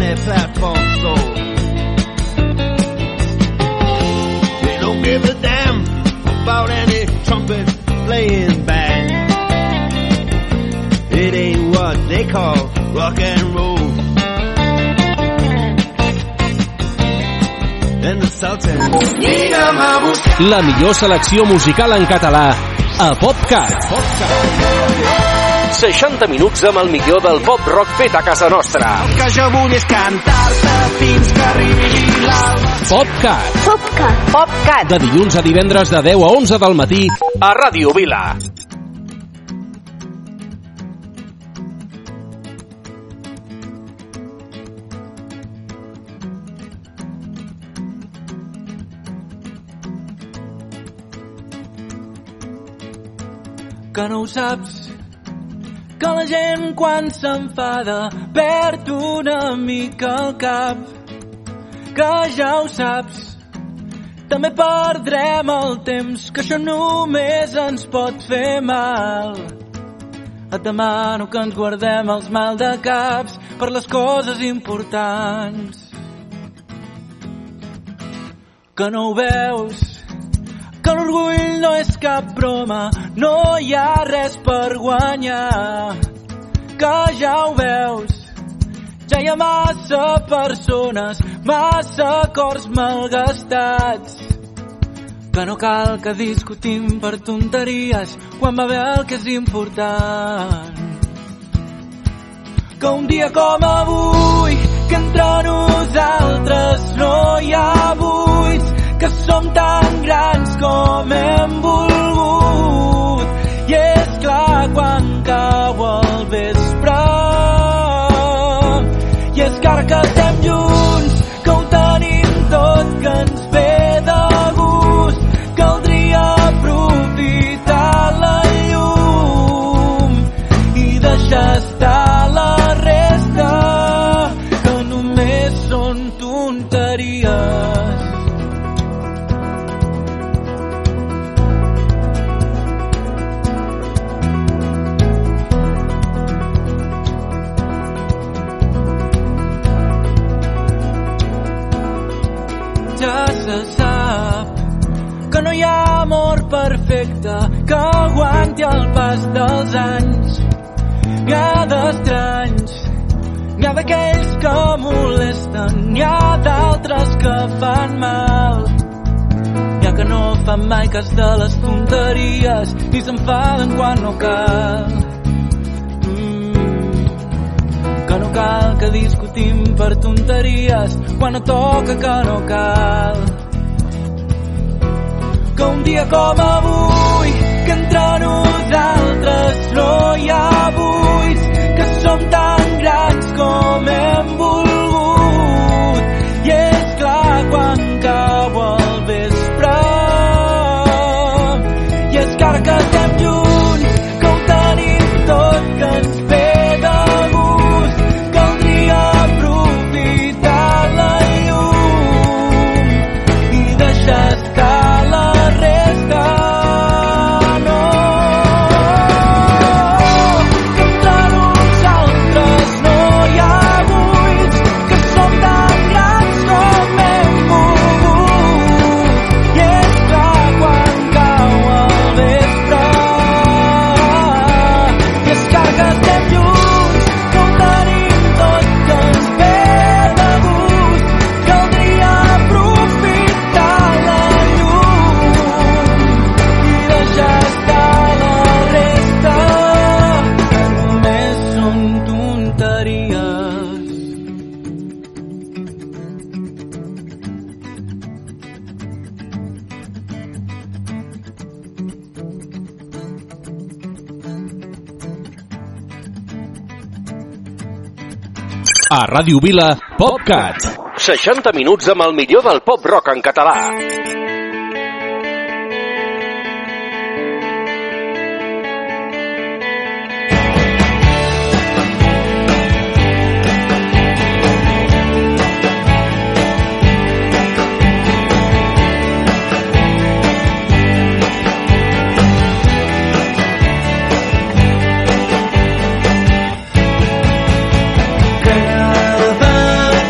their platform sold. They don't give a damn about any trumpet playing band. It ain't what they call rock and roll. La millor selecció musical en català a PopCat. 60 minuts amb el millor del pop rock fet a casa nostra. El que jo vull és cantar-te fins que arribi l'alba. PopCat. PopCat. PopCat. De dilluns a divendres de 10 a 11 del matí a Ràdio Vila. Que no ho saps, que la gent quan s'enfada perd una mica el cap, que ja ho saps, també perdrem el temps, que això només ens pot fer mal. Et demano que ens guardem els maldecaps per les coses importants. Que no ho veus, que l'orgull no és cap broma, no hi ha res per guanyar, que ja ho veus, ja hi ha massa persones, massa cors malgastats, que no cal que discutim per tonteries quan va bé el que és important. Que un dia com avui, que entre nosaltres no hi ha buits, que som tan grans com hem volgut. I és clar quan cau el vespre, i és que ara que estem junts, que ho tenim tot, que ens ve de gust, caldria aprofitar la llum i deixar estar la resta, que només són tonteries. Ja se sap que no hi ha amor perfecte que aguanti el pas dels anys. N'hi ha d'estranys, n'hi ha d'aquells que molesten, n'hi ha d'altres que fan mal. N'hi ha que no fan mai cas de les tonteries i s'enfaden quan no cal. Que no cal que discutim per tonteries quan no toca, que no cal. Que un dia com avui, que entre nosaltres no hi ha buits, que som tan grans com hem volgut. I és clar quan cau el vespre, i és que ara que estem junts, que ho tenim tot, que ens ve de gust, caldria aprofitar la llum i deixar estar la resta. No, que entre nosaltres no hi ha buits, que som tan grans com hem volgut. I és clar quan cau el vespre, i és que ara que estem junts, que ho tenim tot, que ens ve de gust, caldria aprofitar la llum i deixar estar la resta, que només són tonteries. A Ràdio Vila, PopCat. 60 minuts amb el millor del pop rock en català. Cada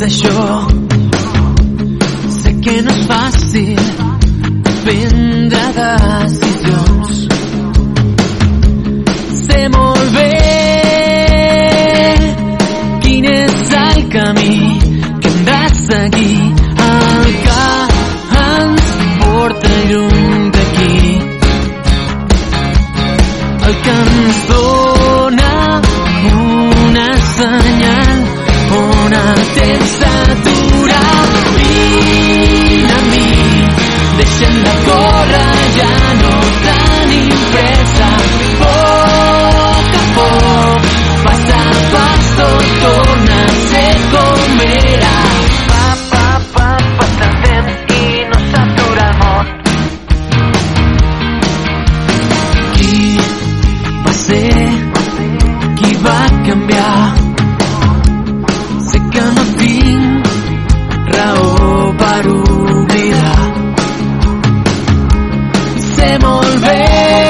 tot això. Sé que no és fàcil prendre decisions. Sé molt bé quin és el camí que hem de seguir, el que ens porta lluny d'aquí, el que ens dona una senyal on el temps s'atura. Vine a mi, deixem de córrer, ja no tenim pressa. Poc a poc, pas a pas, tot torna a ser com era. Passa el temps i no s'atura el món. Qui va ser? Qui va canviar? Sé que no tinc raó per oblidar. Sé molt bé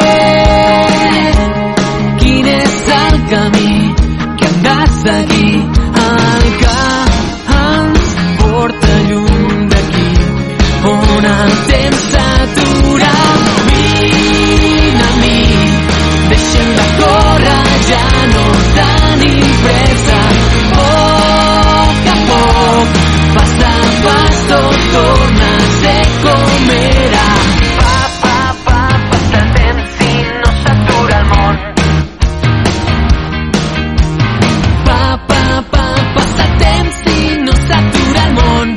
quin és el camí que hem de seguir, el que ens porta lluny d'aquí, on el temps s'atura. Vine a mi, deixem de córrer, ja no tenim pressa. Poc a poc, pas a pas, tot torna a ser com era. Passa el temps i no s'atura el món. Passa el temps i no s'atura el món.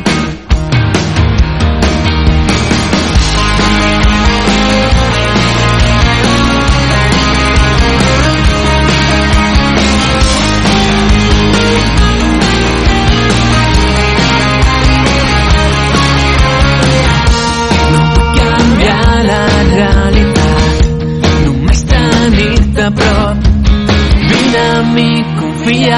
A prop, vine a mi, confia.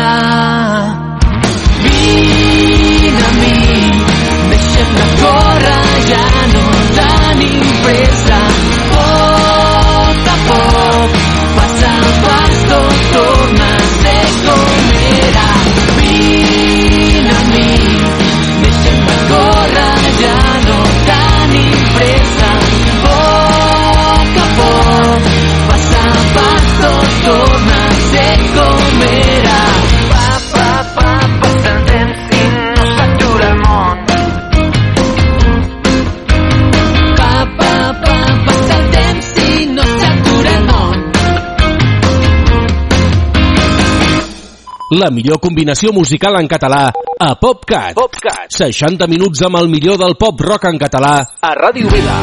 Vine a mi, deixem de córrer, ja no tenim pressa. Poc a poc, pas a pas, tot torna a ser com era. Vine a mi, deixem de córrer, ja no tenim pressa. Poc a poc, pas a pas, tot torna a ser com era. Passa el temps i no s'atura el món. Passa el temps i no s'atura el món. La millor combinació musical en català a PopCat. 60 minuts amb el millor del pop rock en català a Ràdio Vila.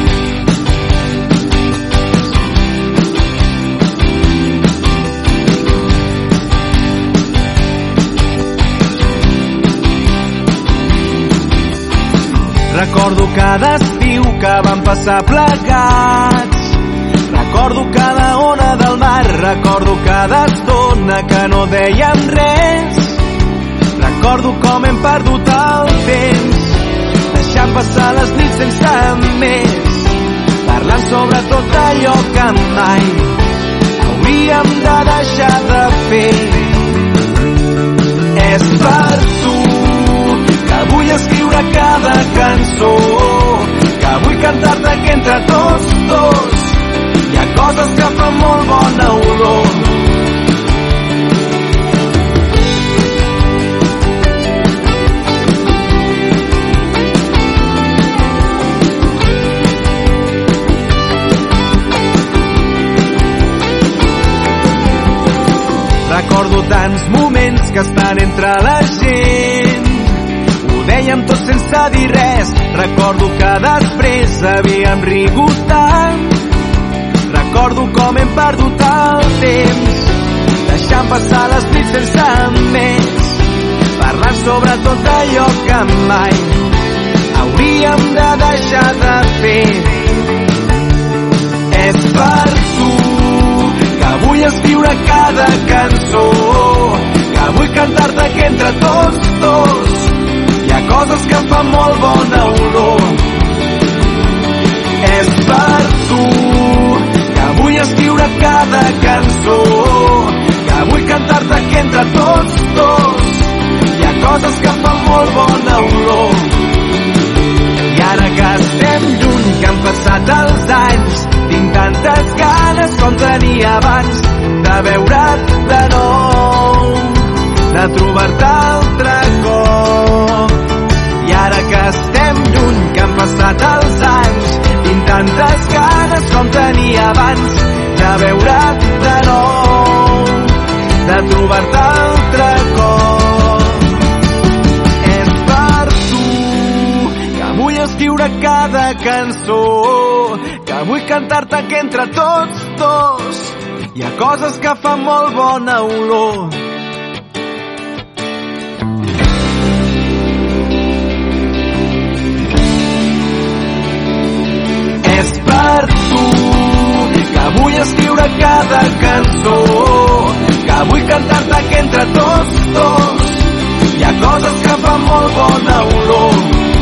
Recordo cada estiu que vam passar plegats. Recordo cada ona del mar. Recordo cada estona que no dèiem res. Recordo com hem perdut el temps, deixant passar les nits sense més, parlant sobre tot allò que mai hauríem de deixar de fer. És per tu que vull escriure cada cançó, que vull cantar-te que entre tots dos hi ha coses que fan molt bona olor. Recordo tants moments que estan entre la gent, ho dèiem tot sense dir res. Recordo que després havíem rigut tant. Recordo com hem perdut el temps, deixant passar les nits sense més, parlant sobre tot allò que mai hauríem de deixar de fer. És per tu que vull escriure cada cançó, que vull cantar-te que entre tots dos hi ha coses que fan molt bona olor. És per tu que vull escriure cada cançó, que vull cantar-te que entre tots dos hi ha coses coses que fan molt bona olor. I ara que estem lluny, que han passat els anys, tinc tantes ganes com tenia abans de veure't de nou, de trobar-te altre cop. I ara que estem lluny, que han passat els anys, tinc tantes ganes com tenia abans de veure't de nou, de trobar-te altre cop. És per tu que vull escriure cada cançó, que vull cantar-te que entre tots dos hi ha coses que fan molt bona olor. És per tu que vull escriure cada cançó, que vull cantar-te que entre tots dos hi ha coses que fan molt bona olor.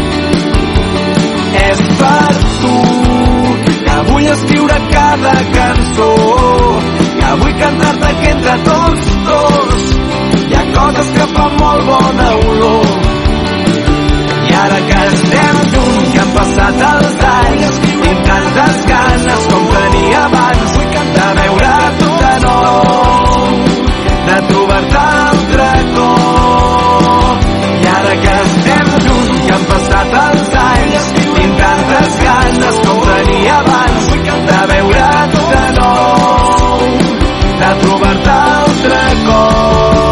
És per tu que vull escriure cada cançó, que vull cantar-te que entre tots dos hi ha coses que fan molt bona olor. I ara que estem lluny, que han passat els anys, tinc tantes ganes com tenia abans de veure't de nou, de trobar-te altre cop. I ara que estem lluny, que han passat els anys, tinc tantes ganes com tenia abans de veure't de nou, de trobar-te altre cop.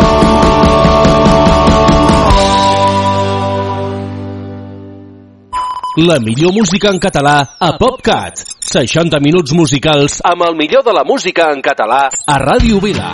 La millor música en català a PopCat. 60 minuts musicals amb el millor de la música en català a Ràdio Vila.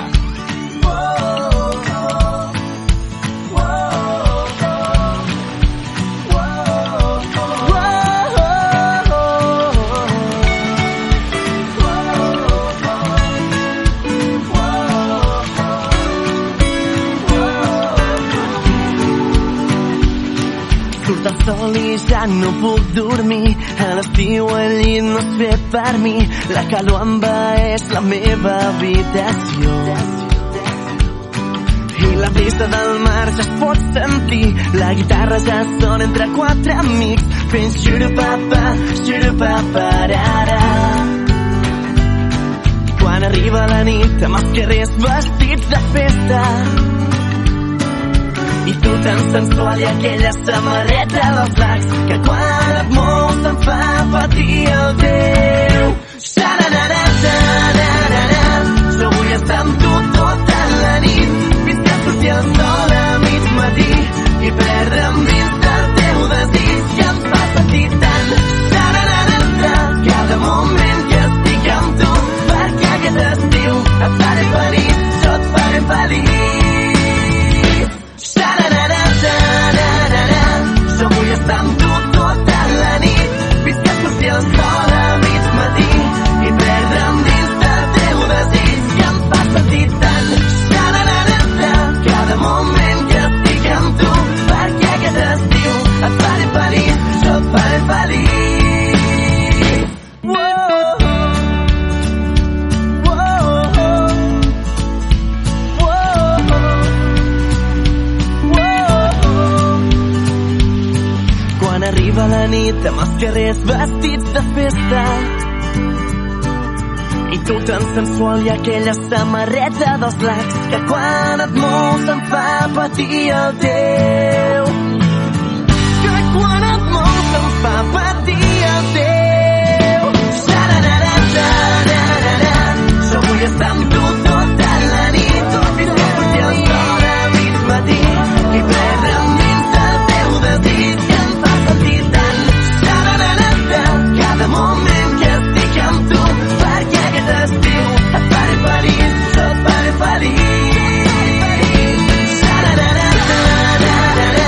Surt el sol i ja no puc dormir, a l'estiu el llit no és fet per mi, la calor envaeix la meva habitació i la brisa del mar ja es pot sentir, la guitarra ja sona entre quatre amics fent xurupapa-ra-ra. Quan arriba la nit amb els carrers vestits de festa i tu tan sensual i aquella samarreta dels lacs que quan et mous te'n fa patir el teu. Xarararararara, jo vull estar amb tu tota la nit fins que surti el sol a mig matí i perdre'm dins del teu desig que em fa patir tant. Xararararara, cada moment que estic amb tu perquè aquest estiu et faré feliç, jo et faré feliç. Jo vull estar amb tu tota la nit fins que surti el sol a mig matí i perdre'm dins del teu desig que em fa sentir tant. Cada moment que estic amb tu perquè aquest estiu et faré feliç, jo et faré feliç. Arriba la nit amb els carrers vestits de festa i tu tan sensual i aquella samarreta dels lacs que quan et mous em fa patir el teu, que quan et mous em fa patir el teu. Jo vull estar amb tu tota la nit fins que surti el sol a mig matí i perdre'm dins del teu desig que em fa sentir tant. Cada moment que estic amb tu perquè aquest estiu et faré feliç, jo et faré feliç.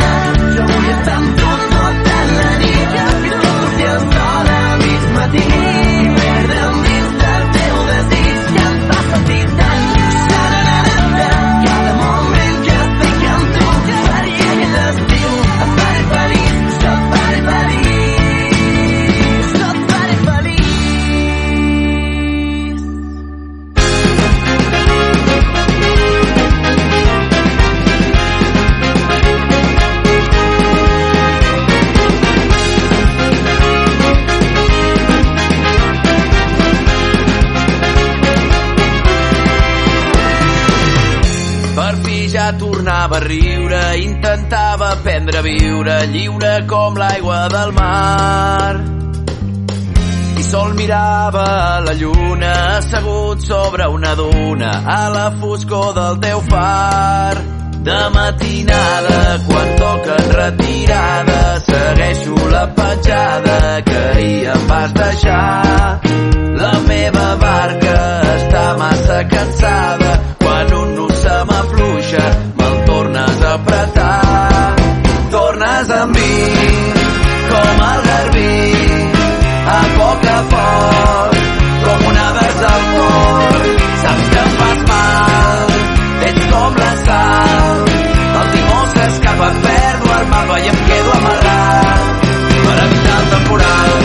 tornava a riure, intentava aprendre a viure, lliure com l'aigua del mar. I sol mirava la lluna, assegut sobre una duna, a la foscor del teu far. De matinada, quan toquen retirada, segueixo la petjada que ahir em vas deixar. La meva barca està massa cansada, quan un nus se m'afluixa, me'l tornes a apretar. Tornes amb mi, com el garbí, a poc, com una vers al cor. Saps que em fas mal, ets com la sal, el timó s'escapa, perdo el mapa i em quedo amarrat per evitar el temporal.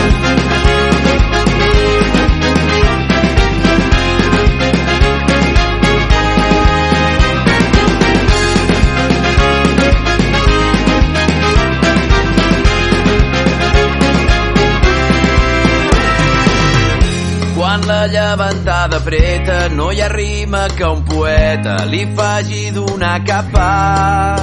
Quan la llevantada apreta, no hi ha rima que un poeta li faci donar cap pas.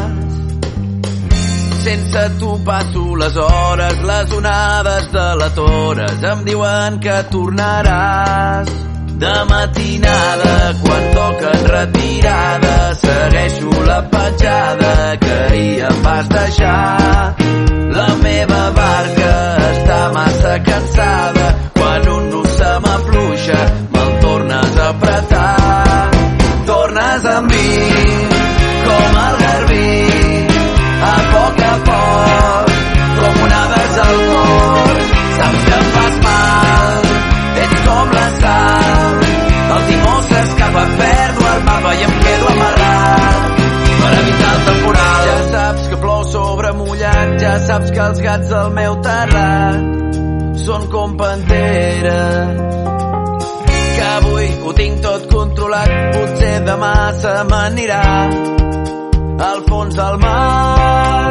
Sense tu passo les hores, les onades de la Tores em diuen que tornaràs. De matinada, quan toquen retirada, segueixo la petjada que ahir em vas deixar. La meva barca està massa cansada, quan un nus se m'afluixa, me'l tornes a apretar. Tornes amb mi, com el garbí, a poc, com una vers al cor. Saps que em fas mal, ets com la sal, el timó s'escapa, perdo el mapa i em quedo amarrat per evitar el temporal. Ja saps que plou sobre mullat, ja saps que els gats del meu terrat són com panteres, que avui ho tinc tot controlat, potser demà se m'anirà al fons del mar.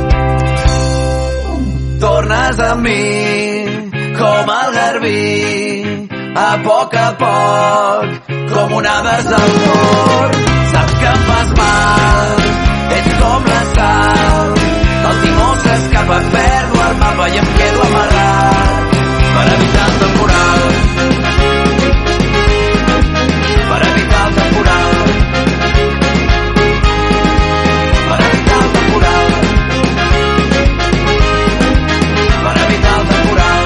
Tornes amb mi, com el garbí, a poc, com una vers al cor. Saps que em fas mal, ets com la sal, el timó s'escapa, perdo el mapa i em quedo amarrat per evitar el temporal. Per evitar el temporal. Per evitar el temporal. Per evitar el temporal.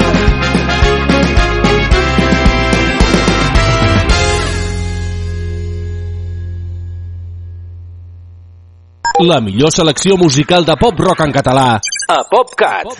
La millor selecció musical de pop-rock en català a PopCat.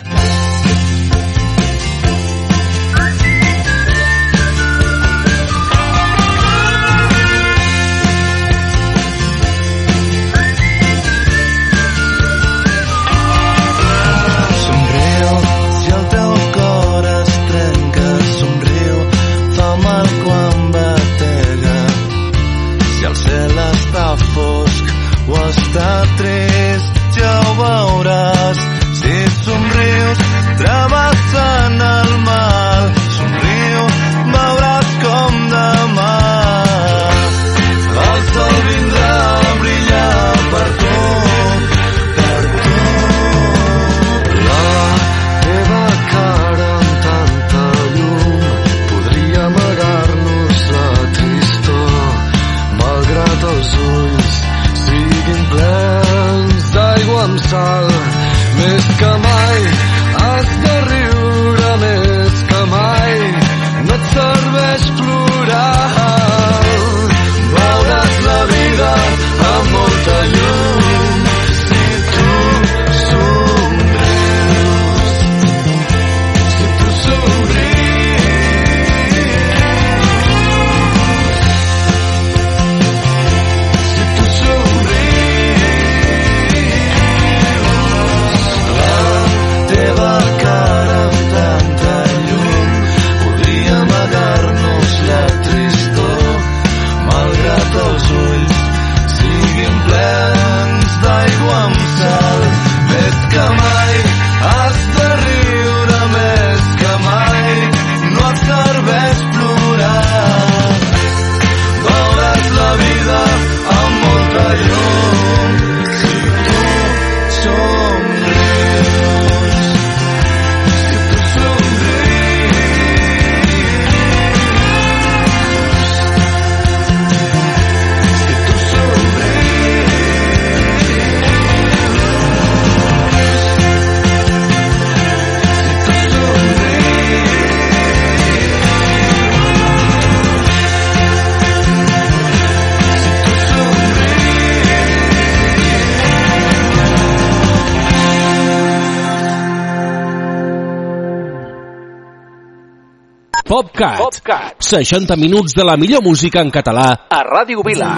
Somriu, si el teu cor es trenca, somriu, fa mal quan batega. Si el cel està fosc o està trist, ja ho veuràs. Si somrius PopCat. 60 minuts de la millor música en català a Ràdio Vila.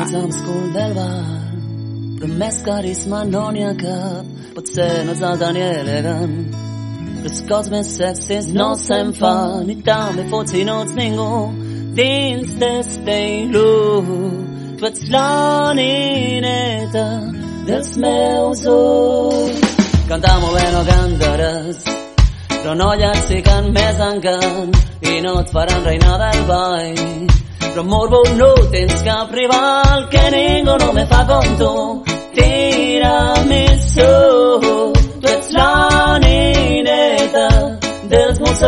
Però més carisma no n'hi ha cap. Potser no és el Dani elegant, però els cops més sexis no se'n fan. I també fots si no ets ningú dins d'este-lo. Tu ets la nineta dels meus ulls. Cantar molt bé no cantaràs, però no llanciquen més encant i no et faran reina del ball. Però morbo no tens cap rival, que ningú no me fa com tu. Tiramisú, tu ets la nineta dels meus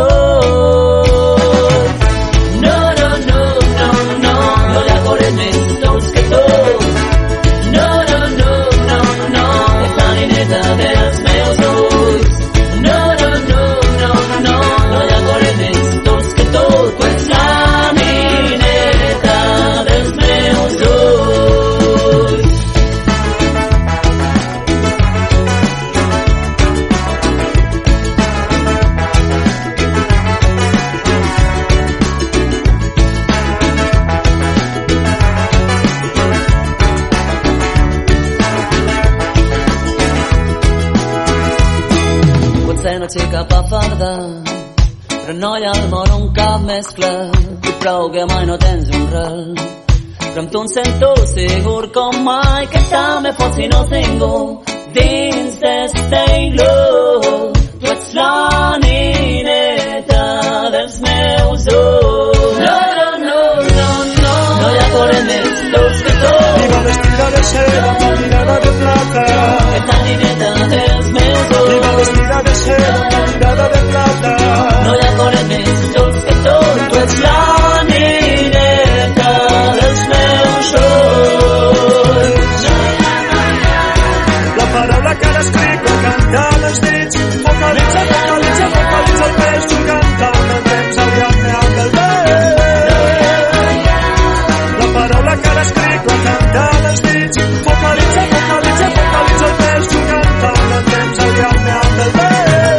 ulls. No, no, no, no, no, no hi ha corrent més dolç que tu. No, no, no, no, no, ets la nineta dels meus ulls. No, no, no, no, no, no hi ha corrent més dolç que tu. Tu ets la nineta dels meus ulls. Potser no ets cap a fardar, però no hi ha al món un cap més clar. I prou que mai no tens un ral, però amb tu em sento segur com mai, que també fots si no ets ningú dins d'este-lo. Tu ets la nineta dels meus ulls. No, no, no, no, no, no hi ha corrent més dolç que tu. Iba vestida de seda con mirada de plata. Ets la nineta dels meus ulls. Iba vestida de seda con mirada de plata. No hi ha corrent més dolç que tu. Tu ets la nineta dels meus ulls. La paraula que l'escric no canta els dits. Focalitza, focalitza, focalitza el pes jugant amb el temps al llarg del vent. La paraula que l'escric no canta els dits. Focalitza, focalitza, focalitza el pes jugant amb el temps al llarg del vent.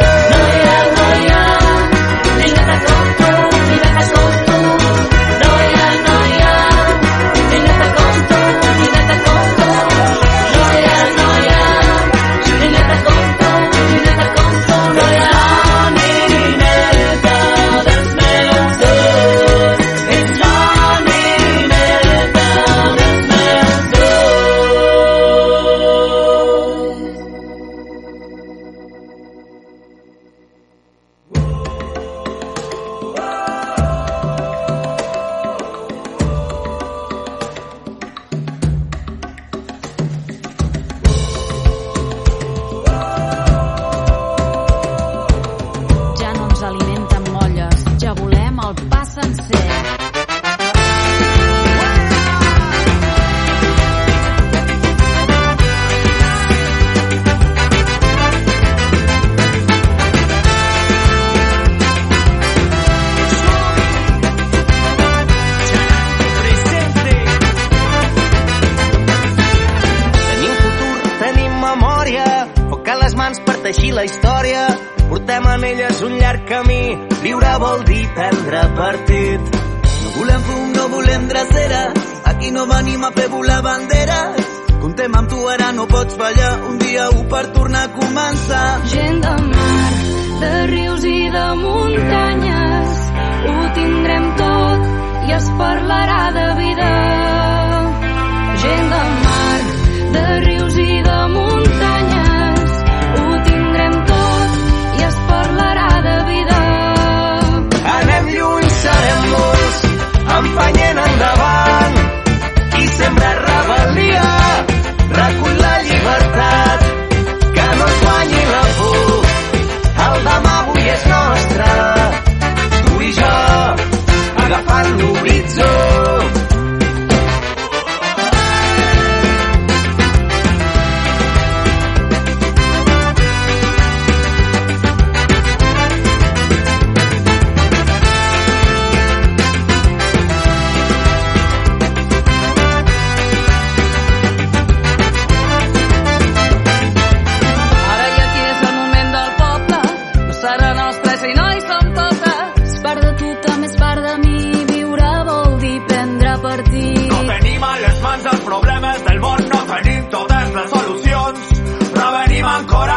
Teixir la història, portem en elles un llarg camí. Viure vol dir prendre partit. No volem fum, no volem drecera, aquí no venim a fer volar banderes. Contem amb tu, ara no pots fallar, un dia u per tornar a començar. Gent de mar, de rius i de muntanyes, ho tindrem tot i es parlarà de vida. Gent de mar, de rius i de muntanyes, ho tindrem tot i es parlarà de vida. Anem lluny, serem molts, empenyent endavant, i sempre rebel·lia, recull la llibertat, que no es guanyi la por, el demà avui és nostre, tu i jo, agafant l'horitzó,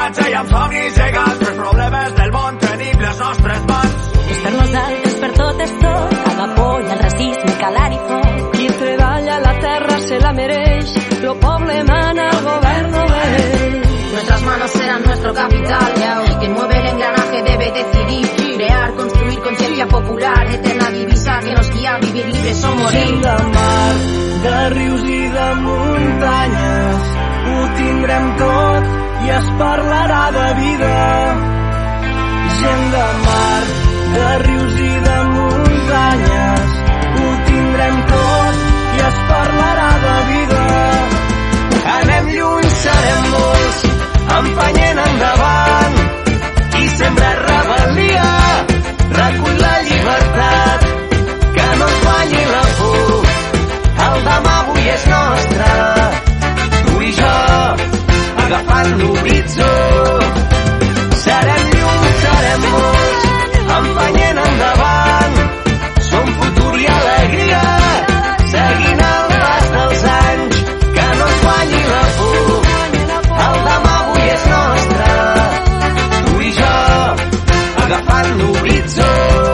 platja i amb somnis gegants, els problemes del món tenim les nostres mans. És per nosaltres, per tot és tot, caga por i el racisme, calar i foc. Qui treballa la terra se la mereix, lo poble mana, el govern no ve. Nuestras manos serán nuestro capital, que mueve el engranaje debe decidir, crear, construir conciencia popular, eterna divisa que nos guía a vivir libres o morir. Gent de mar, de rius i de muntanyes, ho tindrem tot i es parlarà de vida. Gent de mar, de rius i de muntanyes, ho tindrem tot i es parlarà de vida. Anem lluny, serem molts, empenyent endavant, qui sembra rebel·lia, recull la llibertat, que no es guanyi la por, el demà avui és nostre, tu i jo, agafant l'horitzó. Serem llum, serem molts, empenyent endavant, som futur i alegria, seguint el pas dels anys, que no es guanyi la por, el demà avui és nostre, tu i jo, agafant l'horitzó.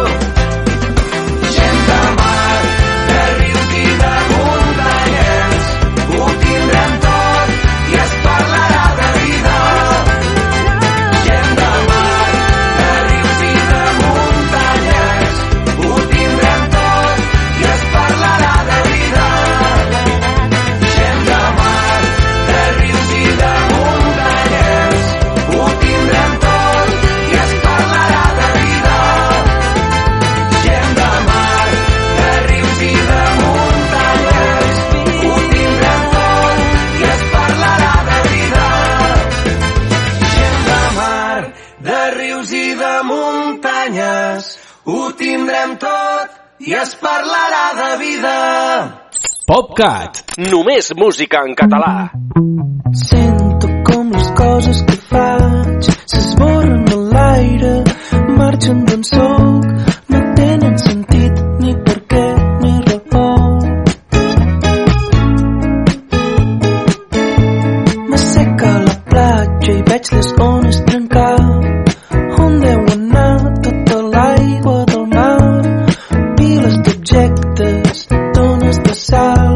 Gent de mar, de rius i de muntanyes, ho tindrem tot i es parlarà de vida. Gent de mar, de rius i de muntanyes, ho tindrem tot i es parlarà de vida. Gent de mar, de rius i de muntanyes, ho tindrem tot i es parlarà de vida. Gent de mar, de rius i de muntanyes, ho tindrem tot i es parlarà de vida. Gent de mar, de rius i de muntanyes, ho tindrem tot i es parlarà de vida. PopCat, només música en català. Sento com les coses que faig s'esborren a l'aire, marxen d'on soc, no tenen sentit ni per què ni raó. M'asseca a la platja i veig les ones trencar. On deu anar tota l'aigua del mar? Piles d'objectes, dones de sal.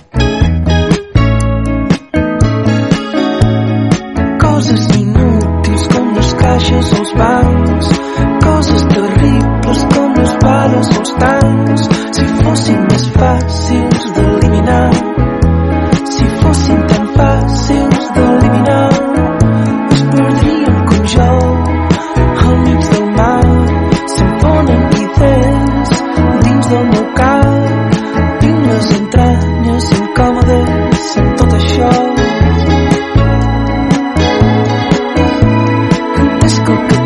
Coses inútils com les caixes o els bancs, coses terribles com les bales o els tancs. Si fossin més fàcils d'eliminar, si fossin tan fàcils d'eliminar, es perdrien com jo al mig del mar. Se'm ponen idees dins del meu cap, tinc les entranyes incòmodes amb tot això. Que el que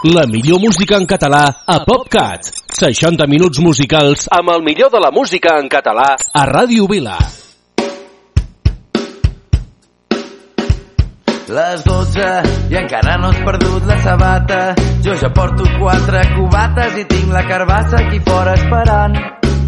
La millor música en català a PopCat. 60 minuts musicals amb el millor de la música en català a Ràdio Vila. Les 12 i encara no has perdut la sabata. Jo ja porto 4 cubates i tinc la carbassa aquí fora esperant.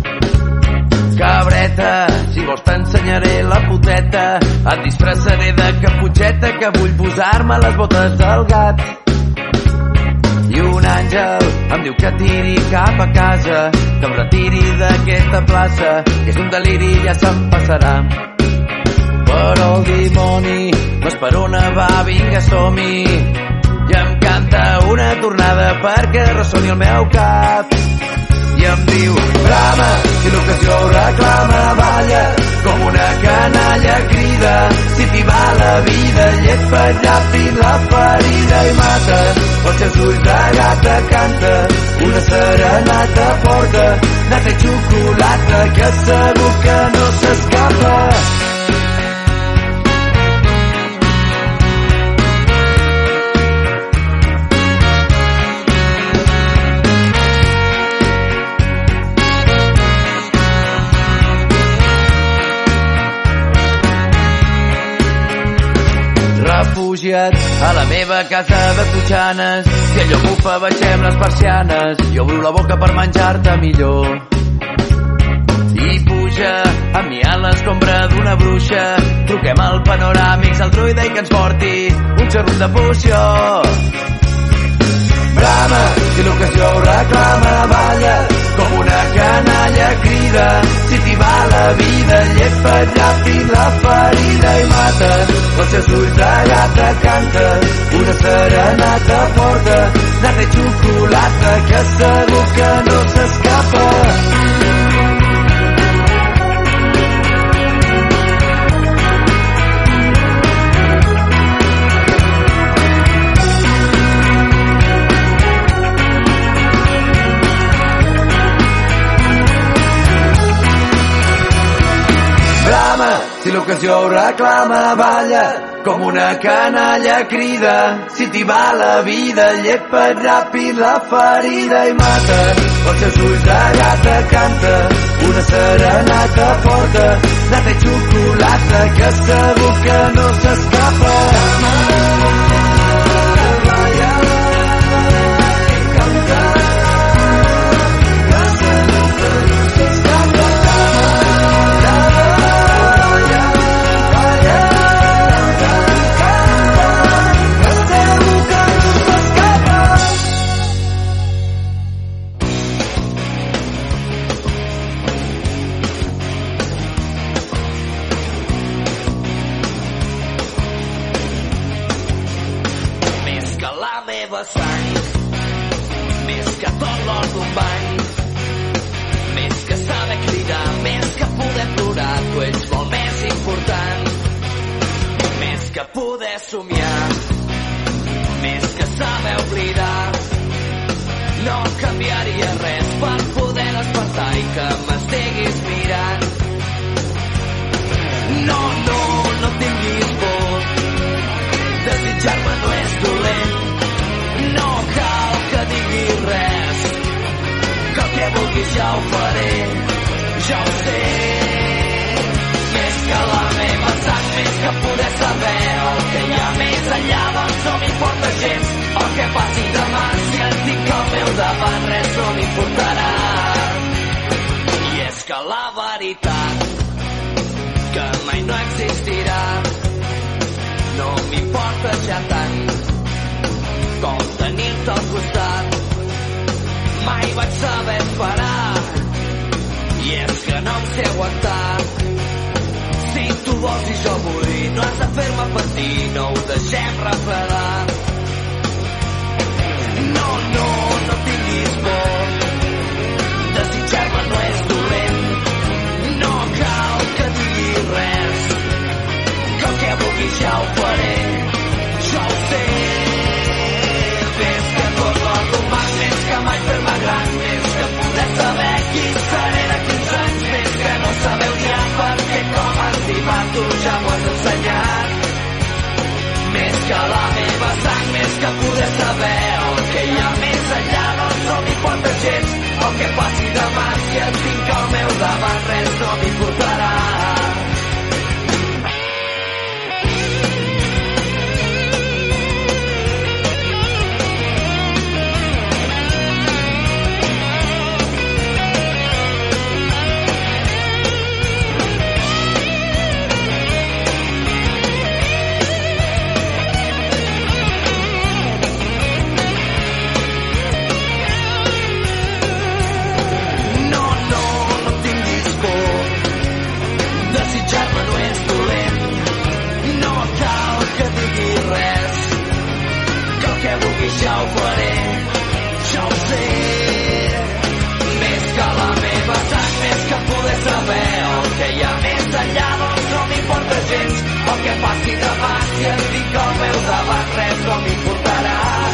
Cabreta, si vols t'ensenyaré la puteta. Et disfressaré de caputxeta que vull posar-me les botes del gat. I un àngel em diu que tiri cap a casa, que em retiri d'aquesta plaça, que és un deliri i ja se'm passarà. Però el dimoni m'esperona, va, vinga, som-hi. I em canta una tornada perquè ressoni el meu cap. I em diu, brama, si l'ocasió reclama, balla, com una canalla crida. Si t'hi va la vida, llet per llapin la ferida i mata. Els seus ulls de gata canta una serenata forta, nata i xocolata que segur que no s'escapa. Refugiat a la meva casa de Totxanes, que allò bufa, baixem les persianes, jo obro la boca per menjar-te millor. I puja amb mi a l'escombra d'una bruixa, truquem al panoràmics, al druida i que ens porti un xarrup de poció. Brama, si l'ocasió ho reclama, balla, com una canalla crida. Si t'hi va la vida, llet per llapin la ferida i mata. Els seus ulls de gata canta una serenata forta, nata i xocolata que segur que no s'escapa. Si l'ocasió ho reclama, balla, com una canalla crida. Si t'hi va la vida, llet per ràpid la ferida i mata. Els seus ulls de gata canta una serenata forta, nata i xocolata que segur que no s'escapa. Més que tot l'or d'un bany, més que saber cridar, més que poder plorar, tu ets molt més important. Més que poder somiar, més que saber oblidar, no canviaria res per poder despertar i que m'estiguis mirant. No, no, no tinguis por, desitjar-me no és dolent. No cal que diguis res, que el que vulguis ja ho faré, ja ho sé. Més que la meva sang, més que poder saber el que hi ha més enllà, doncs no m'importa gens el que passi demà. Si el tinc al meu davant, res no m'importarà. I és que la veritat, que mai no existirà, no m'importa ja tant com tenir-te al costat. Mai vaig saber esperar, i és que no em sé aguantar. Si tu vols i jo vull, no has de fer-me patir, no ho deixem refredar. No, no, no tinguis por, desitjar-me no és dolent. No cal que diguis res, que el que vulguis ja ho faré, ja ho sé. Més que tot l'or d'un banc, més que mai fer-me gran, més que poder saber qui seré de 15 anys, més que no saber odiar perquè com estimar tu ja m'ho has ensenyat. si et tinc al meu davant res no m'importarà. Ja ho faré, ja ho sé. Més que la meva sang, més que poder saber el que hi ha més enllà, doncs no m'importa gens el que passi demà. Si et tinc al meu davant res no m'importarà.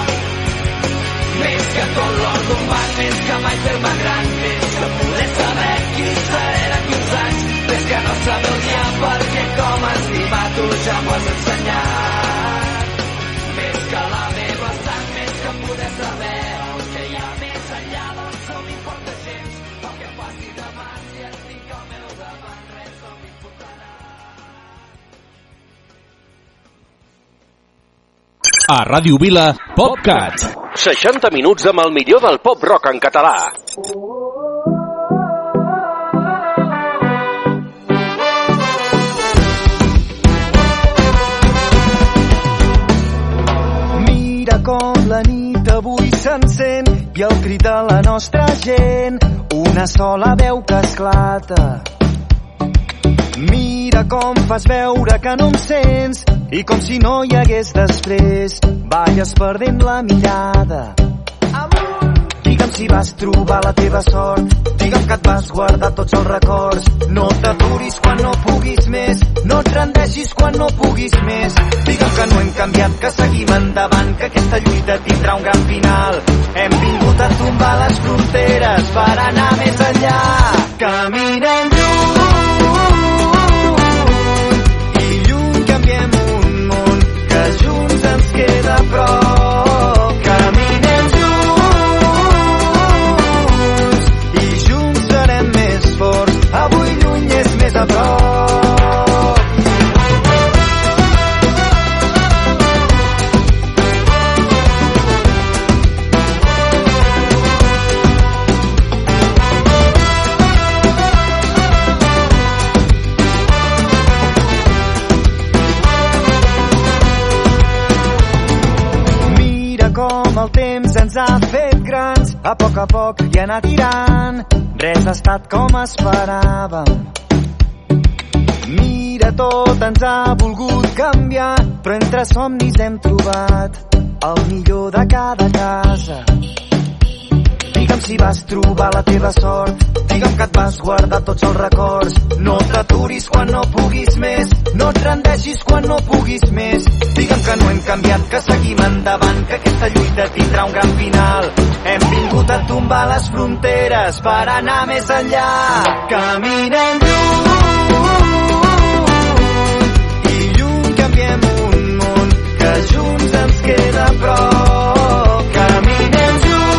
Més que tot l'or d'un banc, més que mai fer-me gran, més que poder saber qui seré d'aquí uns anys, més que no saber el dia perquè com estimar tu ja m'ho has ensenyat. Més que la meva sang, poder saber el que hi ha més enllà, doncs no m'importa gens el que passi demà. Si et tinc al meu davant res no m'importarà. A Ràdio Vila, PopCat. 60 minuts amb el millor del pop rock en català. Mira com la nit avui s'encén i el crit de la nostra gent, una sola veu que esclata. Mira com fas veure que no em sents i com si no hi hagués després, balles perdent la mirada. Digue'm si vas trobar la teva sort, digue'm que et vas guardar tots els records. No t'aturis quan no puguis més, no et rendeixis quan no puguis més. Digue'm que no hem canviat, que seguim endavant, que aquesta lluita tindrà un gran final. Hem vingut a tombar les fronteres per anar més enllà. Caminem lluny i lluny canviem un món que junts ens queda a prop. Caminem avui lluny és més a prop. Mira com el temps ens ha fet grans, a poc i anar tirant. Res ha estat com esperàvem. Mira, tot ens ha volgut canviar, però entre somnis hem trobat el millor de cada casa. Digue'm si vas trobar la teva sort, digue'm que et vas guardar tots els records. No t'aturis quan no puguis més, no et rendeixis quan no puguis més. Digue'm que no hem canviat, que seguim endavant, que aquesta lluita tindrà un gran final. Hem vingut a tombar les fronteres per anar més enllà. Caminem lluny i lluny canviem un món que junts ens queda a prop. Caminem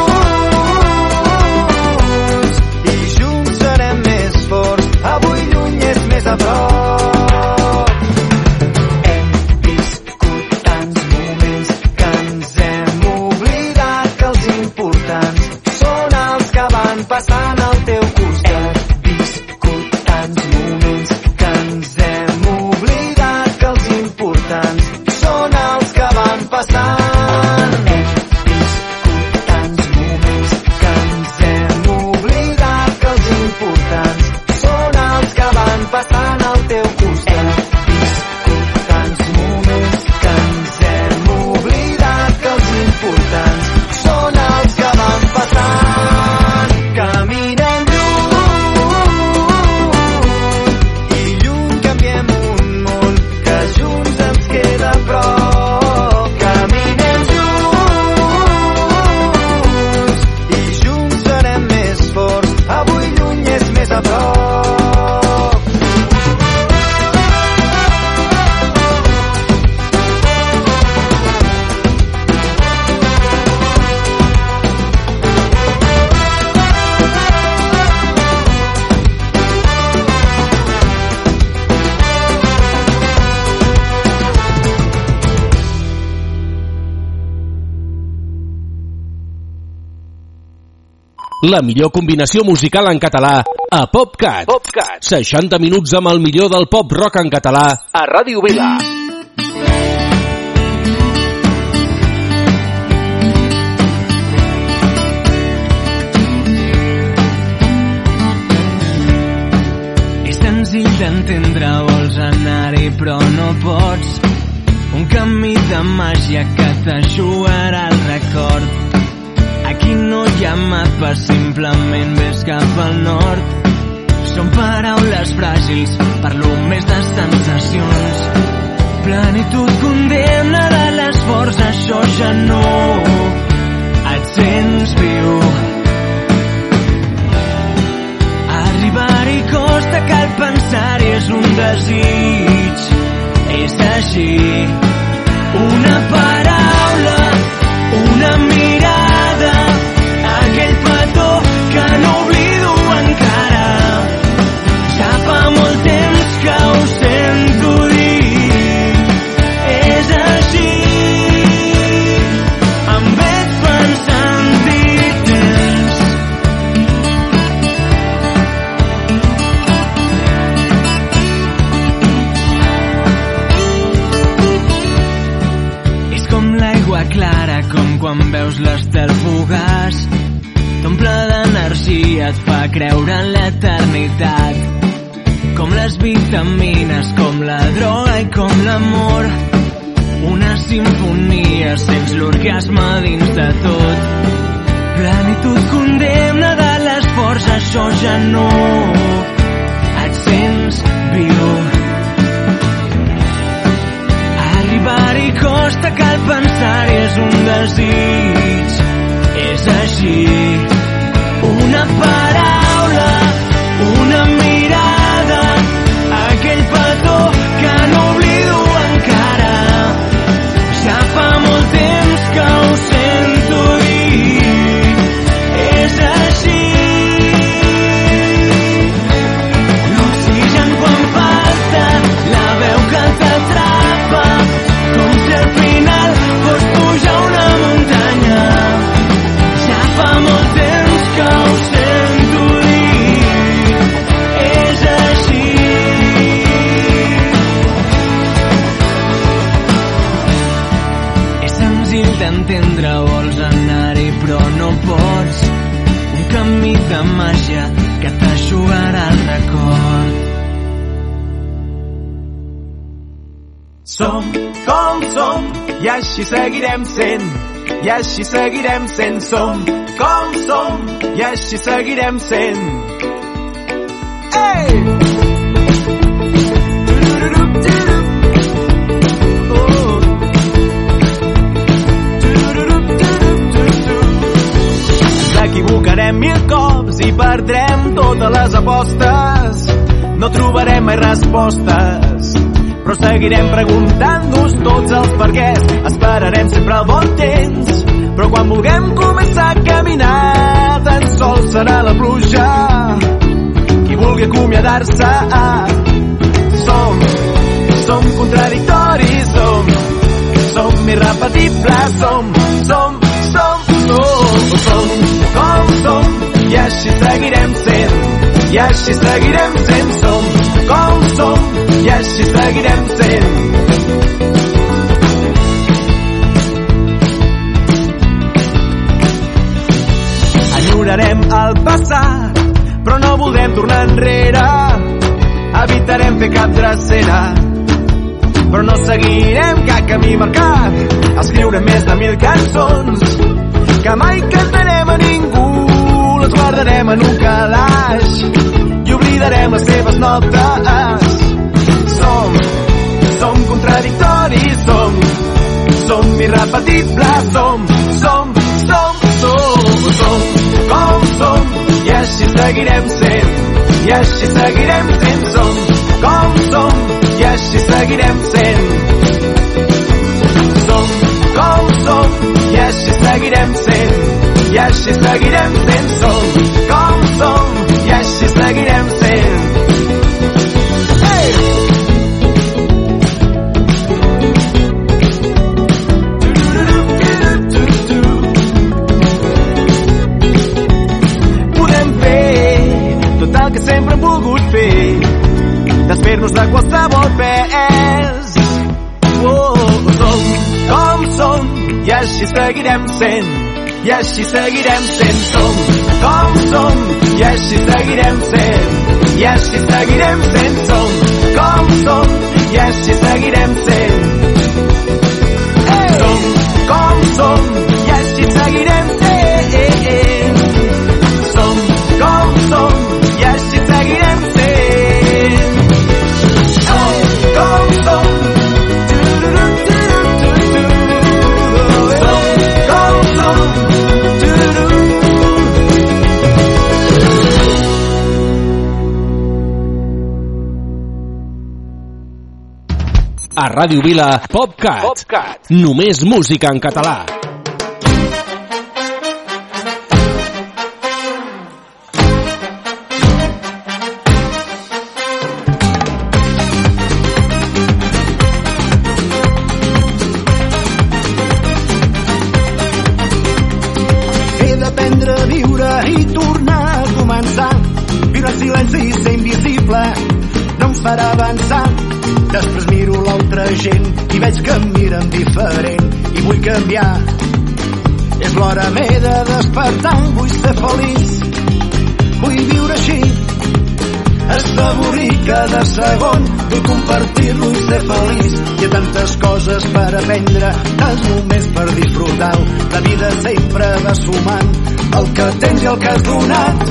junts i junts serem més forts. Avui lluny és més a prop. Hem viscut tants moments que ens hem oblidat que els importants són els que van passant al teu costat. Viscut tant La millor combinació musical en català a PopCat. 60 minuts amb el millor del pop rock en català a Ràdio Vila. És senzill d'entendre, vols anar-hi però no pots. Un camí de màgia que t'ajudarà al record. Aquí no hi ha mapa, simplement ves cap al nord. Són paraules fràgils, parlo més de sensacions. Plenitud condemna de l'esforç, això ja no et sents viu. Arribar-hi costa, cal pensar-hi, és un desig. És així, una paraula, una mirada, aquell petó que no oblido encara. Ja fa molt temps que ho sento dir. És així, em veig pensant dir temps. És com l'aigua clara, com quan veus l'estel fugaç. T'omple d'energia, et fa creure en l'eternitat. Com les vitamines, com la droga i com l'amor. Una simfonia, sents l'orgasme dins de tot. Plenitud condemna de l'esforç, això ja no et sents viu. Arribar-hi costa, cal pensar-hi, és un desig. És així, una paraula, una mirada, aquell petó que no oblido encara. Ja fa molt temps que ho sento dir. És així, l'oxigen quan falta, la veu que t'atrapa, com si al final fos pujar una muntanya. Ja fa molt temps que ho sento dir. És així. És senzill d'entendre, vols anar-hi però no pots. Un camí de màgia que t'ajudarà al record. Som com som i així seguirem sent. I així seguirem sent. Som com som i així seguirem sent. Ei! Ens equivocarem 1000 cops i perdrem totes les apostes. No trobarem mai respostes, però seguirem preguntant-nos tots els perquès. Esperarem sempre el bon temps, però quan vulguem començar a caminar, tan sols serà la pluja qui vulgui acomiadar-se. Som contradictoris, som irrepetibles, som com som i així seguirem sent. I així seguirem sent. Som com som i així seguirem sent. Enyorarem el passat, però no voldrem tornar enrere. Evitarem fer cap drecera, però no seguirem cap camí marcat. Escriurem més de 1000 cançons que mai cantarem a ningú. Les guardarem en un calaix i oblidarem les seves notes. Som contradictoris, som irrepetibles, som com som i així seguirem sent. I així seguirem sent. Som com som i així seguirem sent. Som com som i així seguirem sent. I així seguirem sent. Som com som i així seguirem sent. desfer-nos de qualsevol pes. Som com som i així seguirem sent, i així seguirem sent. Som com som i així seguirem sent, i així seguirem sent. Som com som i així seguirem sent. Som com som i així seguirem sent. Som com som i així seguirem sent. Som com som. A Ràdio Vila, PopCat. Només música en català. He d'aprendre a viure i tornar a començar. Viure en silenci i ser invisible no em farà avançar. Després miro l'altra gent i veig que em miren diferent i vull canviar. És l'hora, m'he de despertar, vull ser feliç, vull viure així, assaborir cada segon, vull compartir-lo i ser feliç. Hi ha tantes coses per aprendre, tants moments per disfrutar. La vida sempre va sumant el que tens i el que has donat.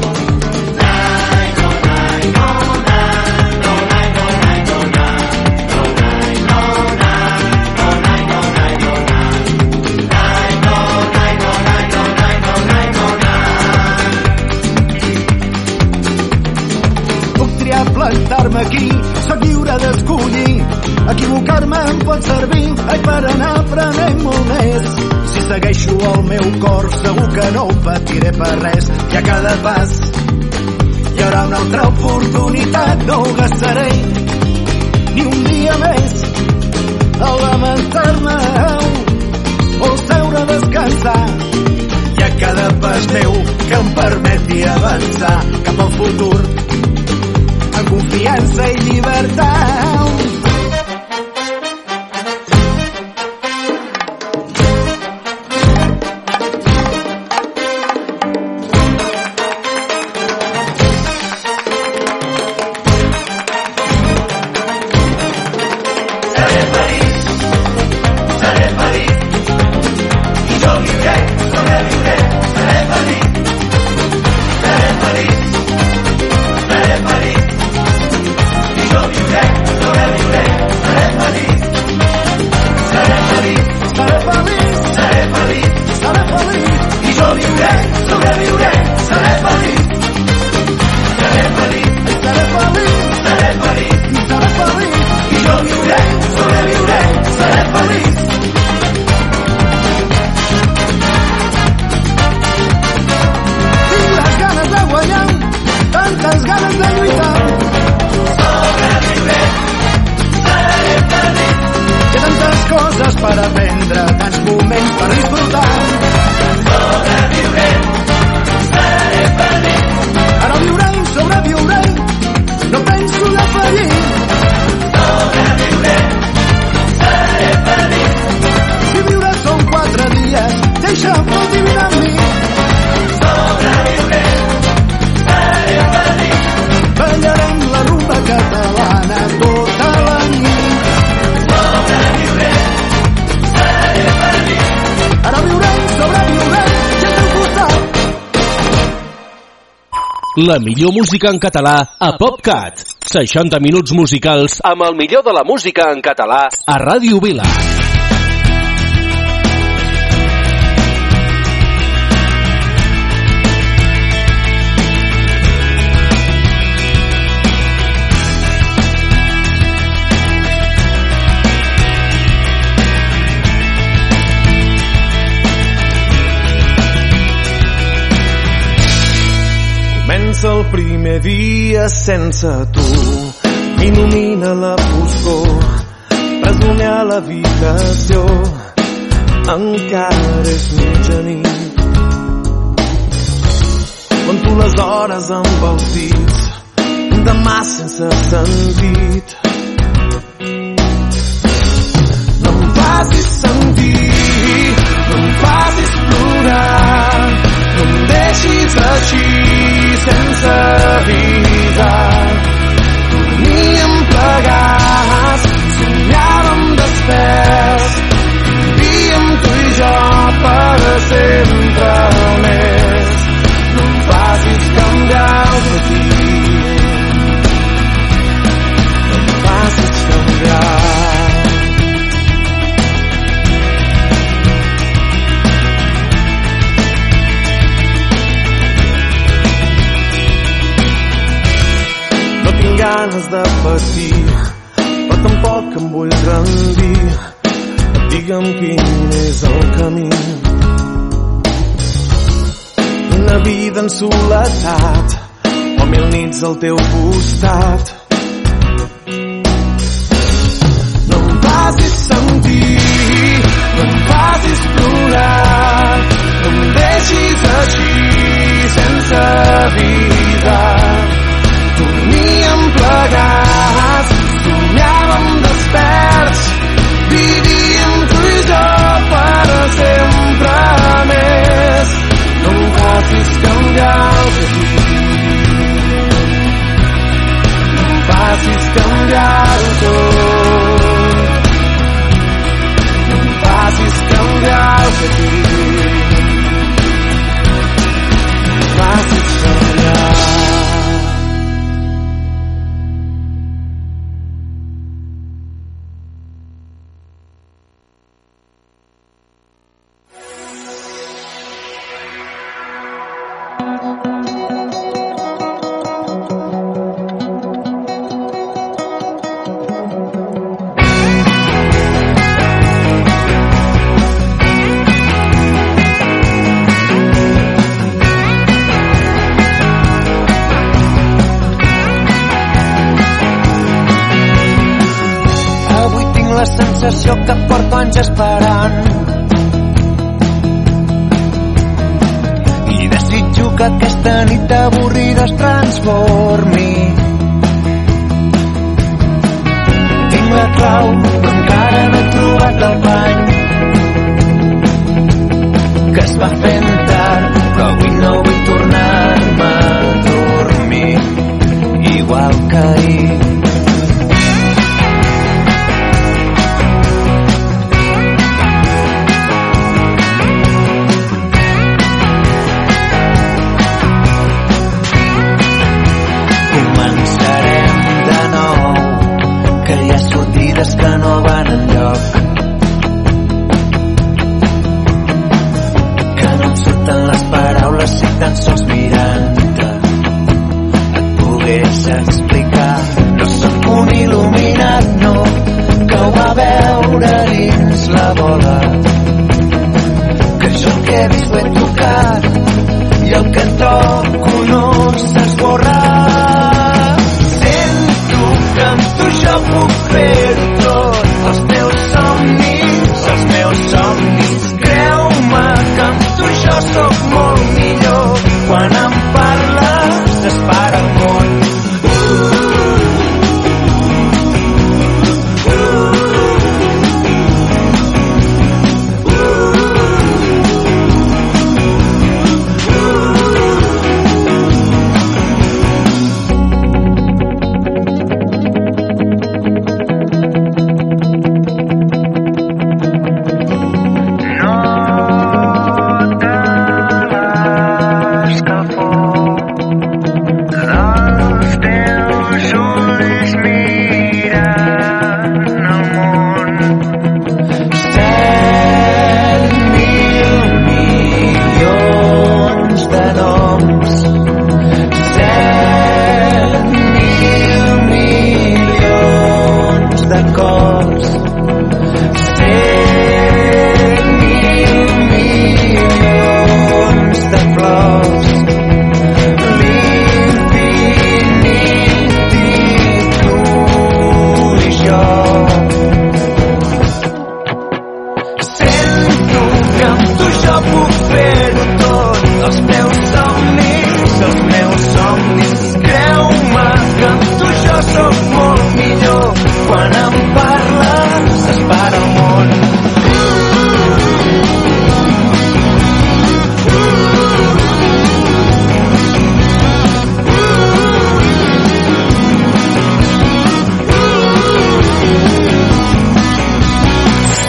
Plantar-me aquí, soc lliure d'escollir. Equivocar-me em pot servir, per anar aprenent molt més. Si segueixo el meu cor, segur que no ho patiré per res. I a cada pas hi haurà una altra oportunitat, no ho gastaré ni un dia més a lamentar-me o seure a descansar. I a cada pas meu que em permeti avançar cap al futur amb confiança i llibertat. La millor música en català a PopCat. 60 minuts musicals amb el millor de la música en català a Ràdio Vila. El primer dia sense tu il·lumina la foscor, presoner a l'habitació, encara és mitjanit. Conto les hores amb els dits, demà sense sentit. No em facis sentir, no em facis plorar, no em deixis així sense avisar. Dormíem plegats, somiàvem desperts, vivíem tu i jo per sempre més. No em facis canviar el destí, no em facis canviar. No tinc ganes de patir, però tampoc em vull rendir. Digue'm quin és el camí. Una vida en soledat o 1000 nits al teu costat. No em facis sentir, no em facis plorar, no em deixis així sense avisar. Dormíem plegats, somiàvem desperts, vivíem tu i jo per sempre més. No em facis canviar el destí, no em facis canviar-ho tot, no em facis canviar el destí, no em facis canviar. Que porto anys esperant i desitjo que aquesta nit avorrida es transformi. Tinc la clau però encara no he trobat el bany que es va fent tard, però avui no vull tornar-me a dormir igual que ahir. Que no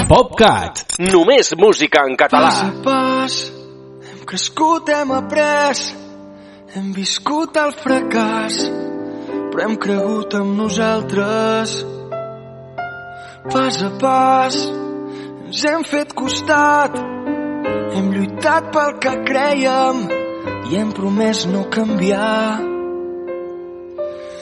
PopCat. Només música en català. Pas a pas, hem crescut, hem après, hem viscut el fracàs, però hem cregut en nosaltres. Pas a pas, ens hem fet costat, hem lluitat pel que crèiem i hem promès no canviar.